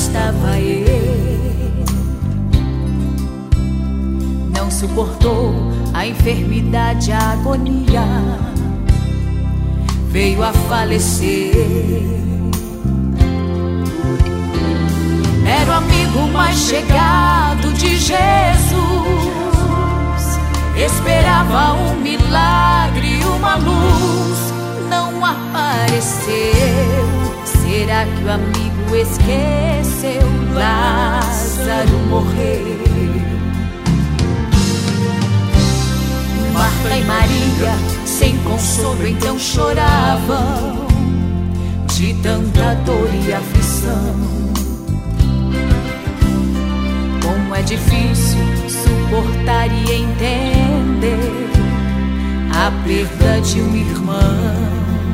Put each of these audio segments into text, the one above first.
estava ele. Não suportou a enfermidade, a agonia, veio a falecer. Era o amigo mais chegado de Jesus, esperava um milagre, uma luz, não apareceu. Será que o amigo esqueceu? Lázaro morreu. Marta e Maria, sem consolo, então choravam de tanta dor e aflição. Como é difícil suportar e entender a perda de um irmão.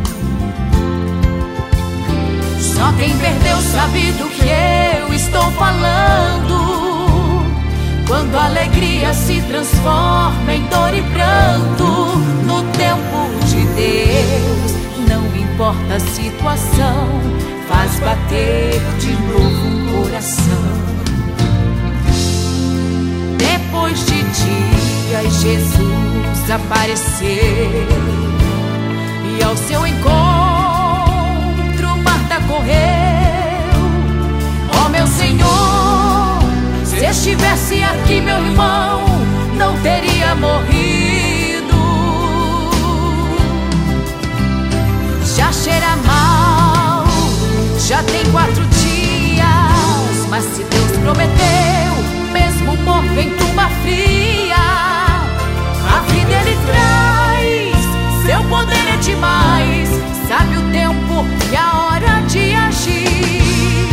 Só quem perdeu sabe do que eu estou falando, quando a alegria se transforma em dor e pranto. No tempo de Deus, não importa a situação, faz bater de novo um coração. Depois de dias, Jesus apareceu, e ao seu encontro Marta correu. Oh, meu Senhor, se estivesse aqui meu irmão, não teria morrido. Já cheira mal, já tem 4 dias, mas se Deus prometeu, mesmo morto em tumba fria, a vida Ele traz, seu poder é demais, sabe o tempo e a hora de agir.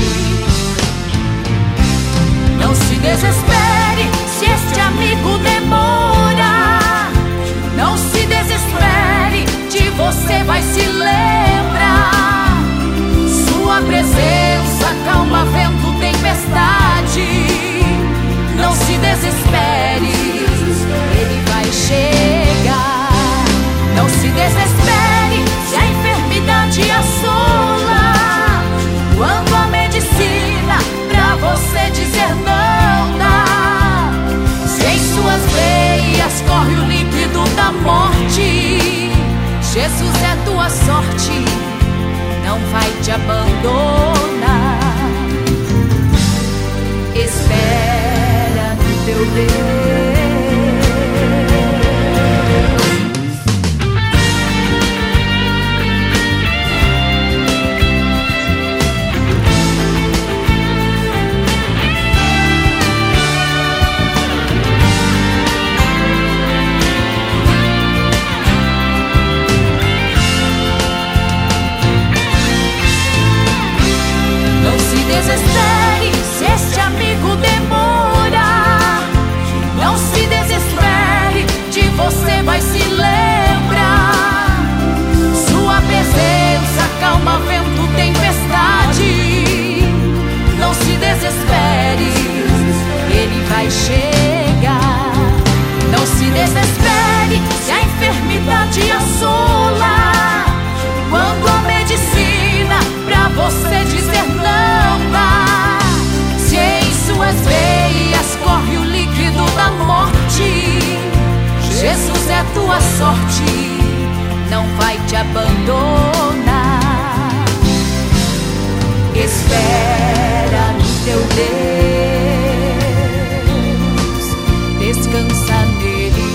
Não se desespere se este amigo demora, não se desespere, de você vai se lembrar. Sua presença calma vento, tempestade. Não se desespere, Ele vai chegar. Não se desespere se a enfermidade assola, quando a medicina pra você dizer não dá. Se em suas veias corre o líquido da morte, Jesus é tua sorte, não vai te abandonar. Espera no teu Deus. Não se desespere se este amigo demora, não se desespere, de você vai se lembrar. Sua presença calma vento, tempestade. Não se desespere, Ele vai chegar. Não se desespere se a enfermidade assola, quando a medicina pra você dizer não dá. Se em suas veias corre o líquido da morte, Jesus é tua sorte, não vai te abandonar. Espera no teu Deus, descansa nele.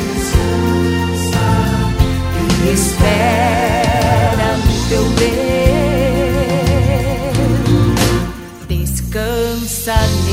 Espera no teu Deus, descansa nele.